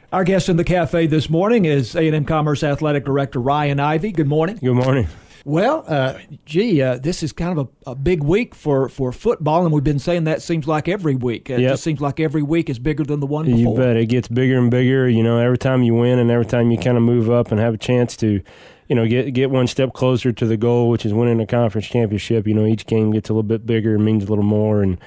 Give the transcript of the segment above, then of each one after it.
Our guest in the cafe this morning is A&M Commerce Athletic Director Ryan Ivey. Good morning. Good morning. Well, this is kind of a big week for football, and we've been saying that seems like every week. It just seems like every week is bigger than the one before. You bet. It gets bigger and bigger. You know, every time you win and every time you kind of move up and have a chance to, get one step closer to the goal, which is winning a conference championship. Each game gets a little bit bigger, means a little more, and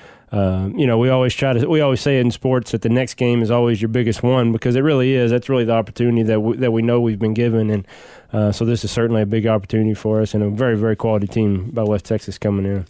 we always say in sports that the next game is always your biggest one, because it really is. That's really the opportunity that we know we've been given, and so this is certainly a big opportunity for us, and a very, very quality team by West Texas coming in.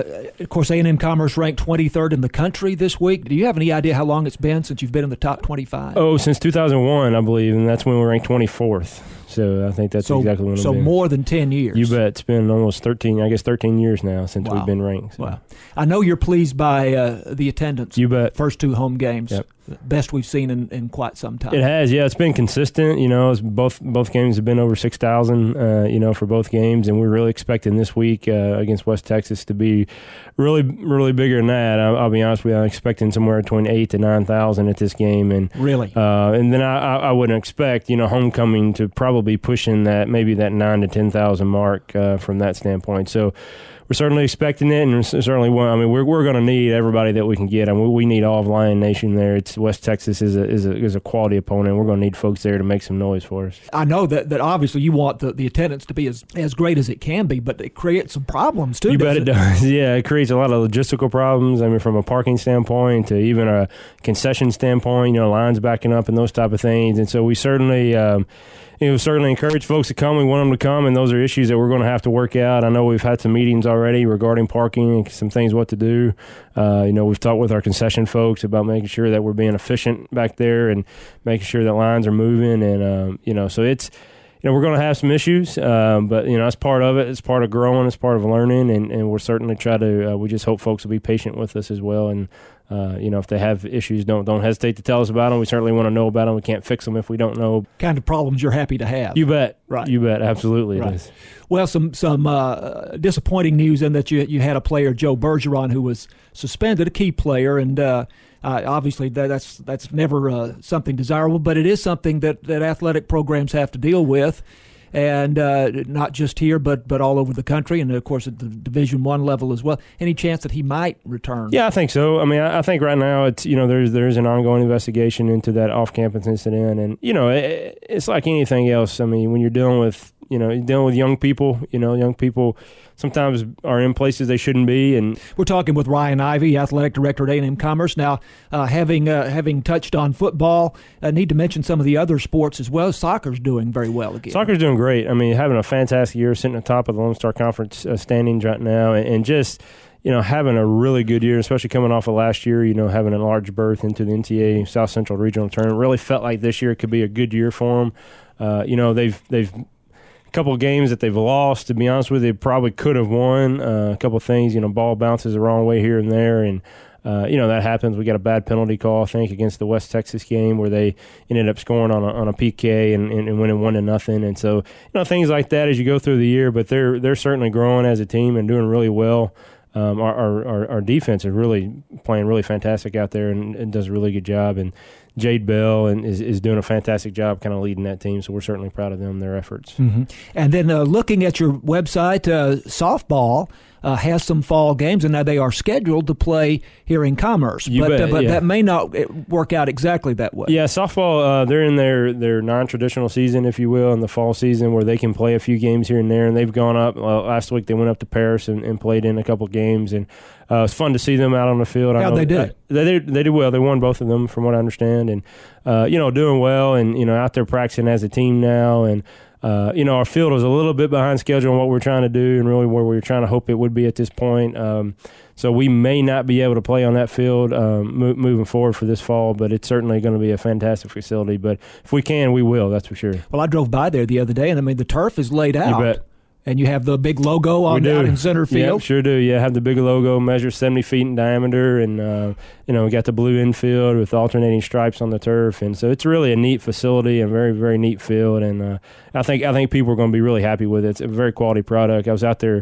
Of course, A&M Commerce ranked 23rd in the country this week. Do you have any idea how long it's been since you've been in the top 25? Oh, since 2001, I believe, and that's when we ranked 24th. So I think that's exactly when. So more than 10 years. You bet. It's been almost 13 years now since we've been ranked. So. Wow. I know you're pleased by the attendance. You bet. First two home games. Yep. Best we've seen in quite some time. It has, yeah. It's been consistent. Both games have been over 6,000, for both games, and we're really expecting this week against West Texas to be really, really bigger than that. I'll be honest with you. I'm expecting somewhere between 8,000 to 9,000 at this game, and really, and then I wouldn't expect homecoming to probably be pushing that 9,000 to 10,000 mark from that standpoint. So. We're certainly expecting it, and certainly we're going to need everybody that we can get. We need all of Lion Nation there. It's West Texas is a quality opponent. We're going to need folks there to make some noise for us. I know that obviously you want the attendance to be as great as it can be, but it creates some problems too. You bet it does. Yeah, it creates a lot of logistical problems. From a parking standpoint to even a concession standpoint, lines backing up and those type of things. And so we certainly. Certainly encourage folks to come. We want them to come, and those are issues that we're going to have to work out. I know we've had some meetings already regarding parking and some things what to do. We've talked with our concession folks about making sure that we're being efficient back there and making sure that lines are moving. And, so it's, we're going to have some issues, but, that's part of it. It's part of growing. It's part of learning, and we'll certainly try to we just hope folks will be patient with us as well. And, if they have issues, don't hesitate to tell us about them. We certainly want to know about them. We can't fix them if we don't know. Kind of problems you're happy to have. You bet. Right. You bet. Absolutely. Right. It is. Well, some disappointing news in that you had a player, Joe Bergeron, who was suspended, a key player, and obviously that's never something desirable, but it is something that athletic programs have to deal with. And not just here, but all over the country, and of course at the Division I level as well. Any chance that he might return? Yeah, I think so. I think right now it's there's an ongoing investigation into that off-campus incident, and it's like anything else. When you're dealing with young people, young people sometimes are in places they shouldn't be. And we're talking with Ryan Ivey, athletic director at A&M Commerce. Now, having touched on football, I need to mention some of the other sports as well. Soccer's doing very well again. Soccer's doing great. Having a fantastic year, sitting at the top of the Lone Star Conference standings right now, and just having a really good year, especially coming off of last year, having a large berth into the NCAA South Central Regional Tournament. Really felt like this year could be a good year for them. They've couple of games that they've lost, to be honest with you, they probably could have won. A couple of things, ball bounces the wrong way here and there, and that happens. We got a bad penalty call, I think, against the West Texas game where they ended up scoring on a PK and winning 1-0. And so, things like that as you go through the year. But they're certainly growing as a team and doing really well. Our defense is really playing really fantastic out there and does a really good job. And Jade Bell is doing a fantastic job kind of leading that team, so we're certainly proud of them, their efforts. Mm-hmm. And then looking at your website, softball has some fall games, and now they are scheduled to play here in Commerce. But that may not work out exactly that way. Yeah, softball, they're in their non-traditional season, if you will, in the fall season where they can play a few games here and there, and they've gone up. Last week they went up to Paris and played in a couple games, and it's fun to see them out on the field. Yeah, they did. They did well. They won both of them, from what I understand, and doing well, and out there practicing as a team now, and our field was a little bit behind schedule on what we're trying to do, and really where we were trying to hope it would be at this point. So we may not be able to play on that field moving forward for this fall, but it's certainly going to be a fantastic facility. But if we can, we will. That's for sure. Well, I drove by there the other day, and the turf is laid out. You bet. And you have the big logo out in center field. Yeah, sure do. Yeah, have the big logo, measures 70 feet in diameter, and we got the blue infield with alternating stripes on the turf, and so it's really a neat facility and very, very neat field. And I think people are going to be really happy with it. It's a very quality product. I was out there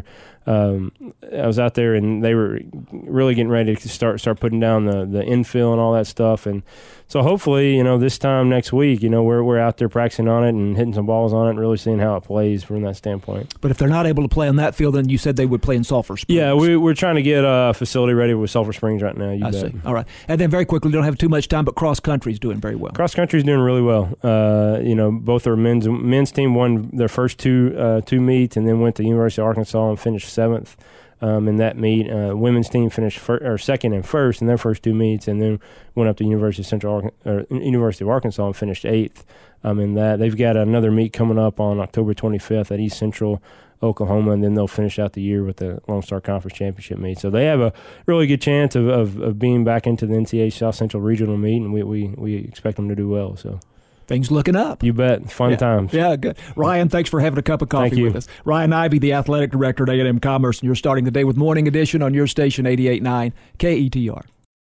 I was out there, and they were really getting ready to start putting down the infill and all that stuff. And so hopefully, this time next week, we're out there practicing on it and hitting some balls on it and really seeing how it plays from that standpoint. But if they're not able to play on that field, then you said they would play in Sulphur Springs. Yeah, we're trying to get a facility ready with Sulphur Springs right now. I see. All right. And then very quickly, we don't have too much time, but cross country is doing very well. Cross country is doing really well. Both our men's team won their first two meets and then went to University of Arkansas and finished 7th. In that meet, women's team finished second and first in their first two meets, and then went up to University of Arkansas and finished 8th. In that, they've got another meet coming up on October 25th at East Central, Oklahoma, and then they'll finish out the year with the Lone Star Conference Championship meet. So they have a really good chance of being back into the NCAA South Central Regional meet, and we expect them to do well. So. Things looking up. You bet. Fun times. Yeah, good. Ryan, thanks for having a cup of coffee with us. Ryan Ivey, the athletic director at A&M Commerce, and you're starting the day with Morning Edition on your station 88.9 KETR.